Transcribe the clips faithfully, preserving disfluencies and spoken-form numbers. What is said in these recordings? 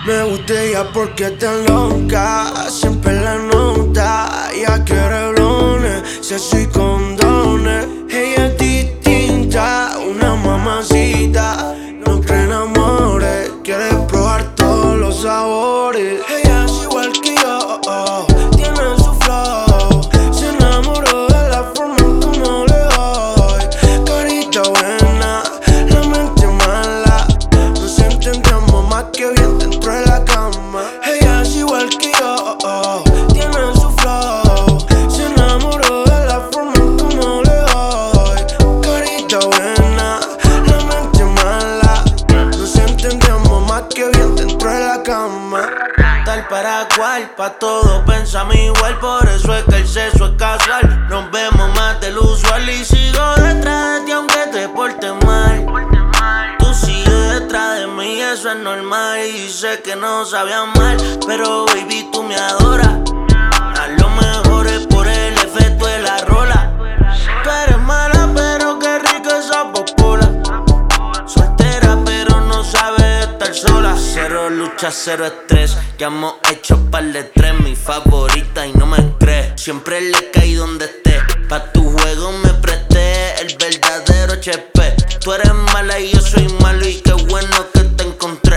Me gusta ella porque está loca, siempre la nota. Ella quiere blones, sexo y condones. Ella es distinta, una mamacita. No cree en amores, quiere probar todos los sabores. Ella es igual que yo, oh, tiene su flow. Se enamoró de la forma en como le doy. Carita buena, la mente mala. Nos entendemos más que bien dentro de la cama. Ella es igual que yo, oh, tiene su flow. Se enamoró de la forma en como le doy. Carita buena, la mente mala. Nos entendemos más que bien dentro de la cama. Tal para cual, pa' todo pensamos igual. Por eso es que el sexo es casual. Nos vemos más del usual y sigo detrás de ti aunque te portes mal. Tú sigues detrás de mí, eso es normal. Y sé que no sabía mal, pero baby tú me adoras. A lo mejor es por el efecto de la rola. Tú eres mala pero qué rica esa popola. Soltera pero no sabes estar sola. Cero lucha, cero estrés. Ya hemos hecho par de tres. Mi favorita y no me crees. Siempre le caí donde esté. Pa' tu juego me presté. El verdadero H P. Tú eres mala y yo soy malo. Y qué bueno que te encontré.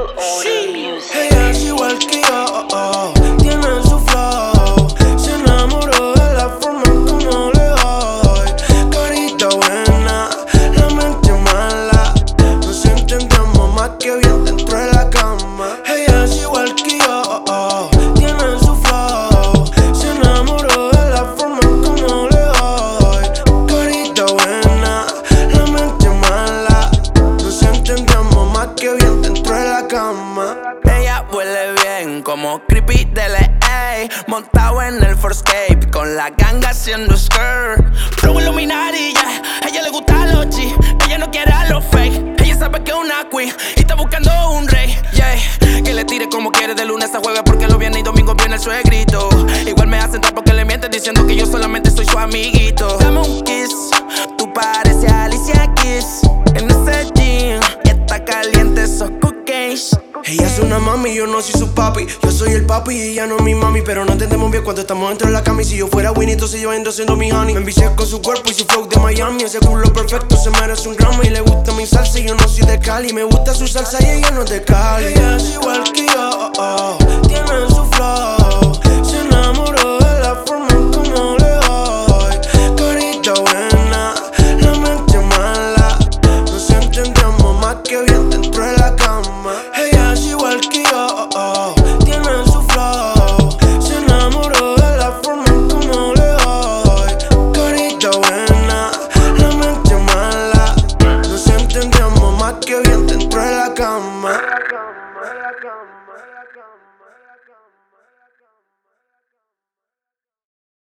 Ella es igual que yo, oh, tiene su flow. Se enamoró de la forma en como le doy. Carita buena, la mente mala. Nos entendemos más que bien dentro de la cama. Ella es igual que yo, oh, tiene su flow. Se enamoró de la forma en como le doy. Carita buena, la mente mala. Nos entendemos más que bien dentro de la cama. Ella huele bien como creepy de L A. Montado en el Forscape con la ganga haciendo skirt. Flow Illuminati, yeah. Ella le gusta los G. Ella no quiere a los fake. Ella sabe que es una queen y está buscando un rey, yeah. Que le tire como quiere de lunes a jueves porque los viernes y domingos viene el suegrito. Igual me hace entrar porque le miente diciendo que yo solamente soy su amiguito. Dame un kiss, tú pareces Alicia Keys en ese jean. Está caliente esos cookies. Ella es una mami, yo no soy su papi. Yo soy el papi y ella no es mi mami. Pero no entendemos bien cuando estamos dentro de la cama. Y si yo fuera Winnie, entonces yo ando siendo mi honey. Me envicié con su cuerpo y su flow de Miami. Ese culo perfecto se merece un Grammy. Y le gusta mi salsa y yo no soy de Cali. Me gusta su salsa y ella no es de Cali. Ella es igual que yo, oh, tiene su flow. Se enamoró de la forma en como le doy. Carita buena, la mente mala. Nos entendemos más que bien dentro de la cama. Ella es igual que yo, oh, tiene su flow. Se enamoró de la forma en como le doy. Carita buena, la mente mala. Nos entendemos más que bien dentro de la cama.